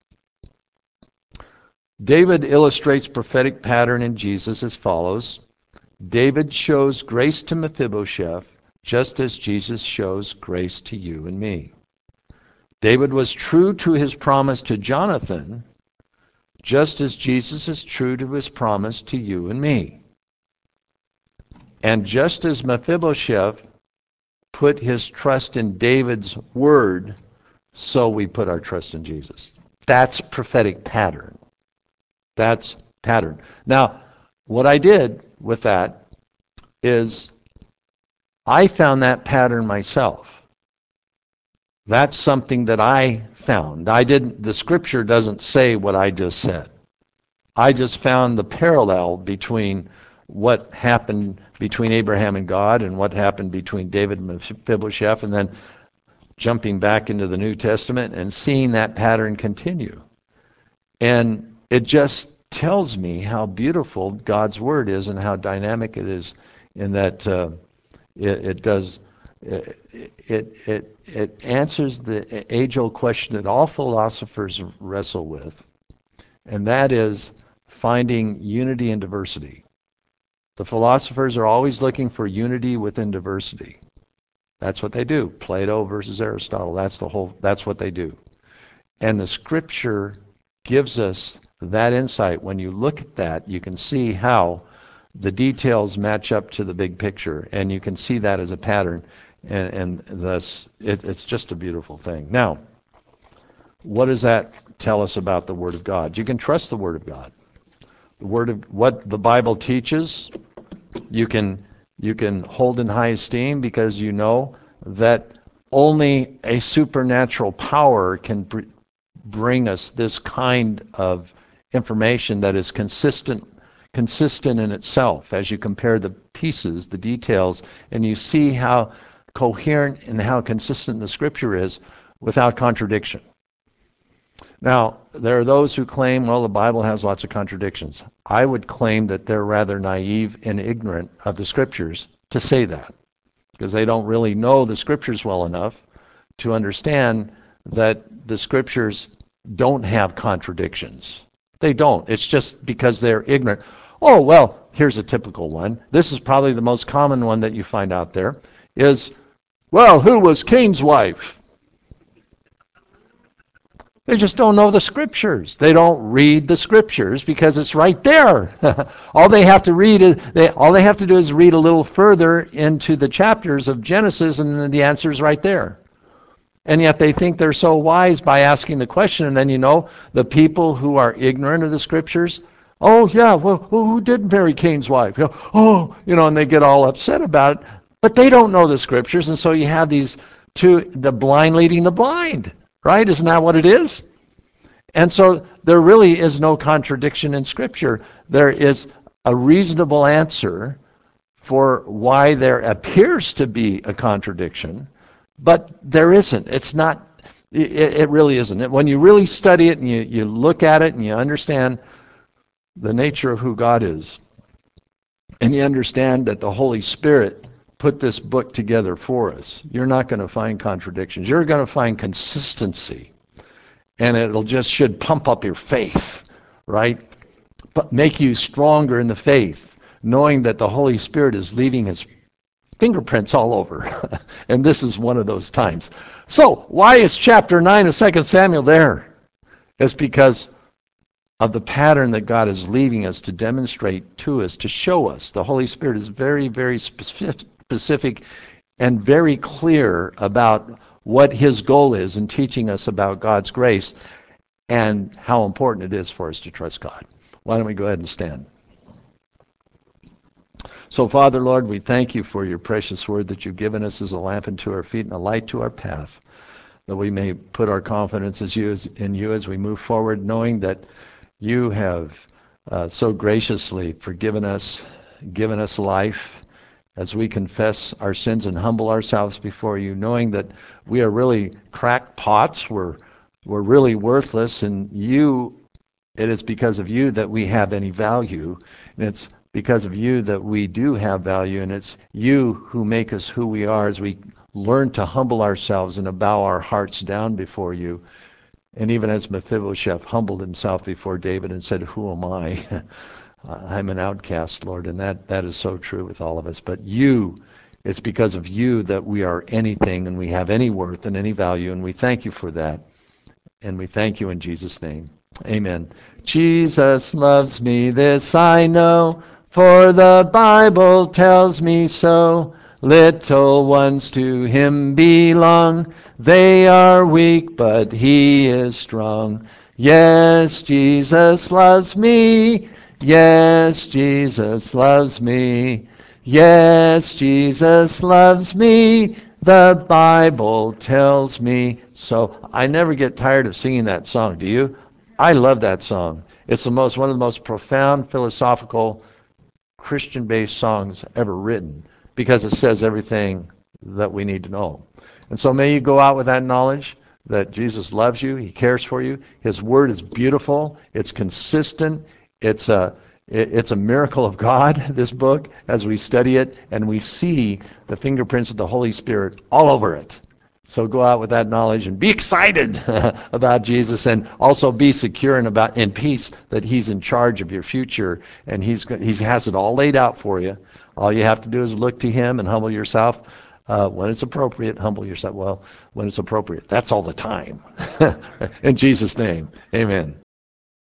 David illustrates prophetic pattern in Jesus as follows. David shows grace to Mephibosheth, just as Jesus shows grace to you and me. David was true to his promise to Jonathan, just as Jesus is true to his promise to you and me. And just as Mephibosheth put his trust in David's word, so we put our trust in Jesus. That's prophetic pattern. That's pattern. Now, what I did with that is I found that pattern myself. That's something that I found. I didn't, the Scripture doesn't say what I just said. I just found the parallel between what happened between Abraham and God and what happened between David and Mephibosheth, and then jumping back into the New Testament and seeing that pattern continue. And it just tells me how beautiful God's Word is and how dynamic it is in that uh, it, it does, it, it, it, it answers the age-old question that all philosophers wrestle with, and that is finding unity and diversity. The philosophers are always looking for unity within diversity. That's what they do. Plato versus Aristotle. That's the whole, that's what they do. And the Scripture gives us that insight. When you look at that, you can see how the details match up to the big picture, and you can see that as a pattern, and, and thus it, it's just a beautiful thing. Now, what does that tell us about the Word of God? You can trust the Word of God. The Word of what the Bible teaches, you can you can hold in high esteem because you know that only a supernatural power can br- bring us this kind of information that is consistent consistent in itself as you compare the pieces, the details, and you see how coherent and how consistent the Scripture is without contradiction. Now, there are those who claim, well, the Bible has lots of contradictions. I would claim that they're rather naive and ignorant of the Scriptures to say that, because they don't really know the Scriptures well enough to understand that the Scriptures don't have contradictions. They don't. It's just because they're ignorant. Oh, well, here's a typical one. This is probably the most common one that you find out there is, well, who was Cain's wife? They just don't know the Scriptures. They don't read the Scriptures because it's right there. all they have to read is they all they have to do is read a little further into the chapters of Genesis, and the answer is right there. And yet they think they're so wise by asking the question. And then, you know, the people who are ignorant of the Scriptures, oh yeah, well, who did marry Cain's wife? Oh, you know, and they get all upset about it. But they don't know the Scriptures, and so you have these two, the blind leading the blind. Right? Isn't that what it is? And so there really is no contradiction in Scripture. There is a reasonable answer for why there appears to be a contradiction, but there isn't. It's not, it, it really isn't. When you really study it and you, you look at it and you understand the nature of who God is, and you understand that the Holy Spirit put this book together for us, you're not going to find contradictions. You're going to find consistency. And it'll just should pump up your faith, right? But make you stronger in the faith, knowing that the Holy Spirit is leaving his fingerprints all over. And this is one of those times. So, why is chapter nine of Second Samuel there? It's because of the pattern that God is leaving us to demonstrate to us, to show us. The Holy Spirit is very, very specific. specific and very clear about what his goal is in teaching us about God's grace and how important it is for us to trust God. Why don't we go ahead and stand? So, Father, Lord, we thank you for your precious word that you've given us as a lamp unto our feet and a light to our path, that we may put our confidence as you, as, in you as we move forward, knowing that you have uh, so graciously forgiven us, given us life, as we confess our sins and humble ourselves before you, knowing that we are really crackpots, we're, we're really worthless, and you, it is because of you that we have any value, and it's because of you that we do have value, and it's you who make us who we are as we learn to humble ourselves and to bow our hearts down before you. And even as Mephibosheth humbled himself before David and said, who am I? I'm an outcast, Lord, and that, that is so true with all of us. But you, it's because of you that we are anything and we have any worth and any value, and we thank you for that. And we thank you in Jesus' name. Amen. Jesus loves me, this I know, for the Bible tells me so. Little ones to him belong. They are weak, but he is strong. Yes, Jesus loves me. Yes, Jesus loves me. Yes, Jesus loves me. The Bible tells me so. I never get tired of singing that song. Do you? I love that song. It's the most one of the most profound philosophical Christian-based songs ever written, because it says everything that we need to know. And so may you go out with that knowledge that Jesus loves you, he cares for you. His word is beautiful, it's consistent, it's a it's a miracle of God, this book, as we study it, and we see the fingerprints of the Holy Spirit all over it. So go out with that knowledge and be excited about Jesus, and also be secure and about in peace that he's in charge of your future, and he's he has it all laid out for you. All you have to do is look to him and humble yourself. Uh, when it's appropriate, humble yourself. Well, when it's appropriate. That's all the time. In Jesus' name, amen.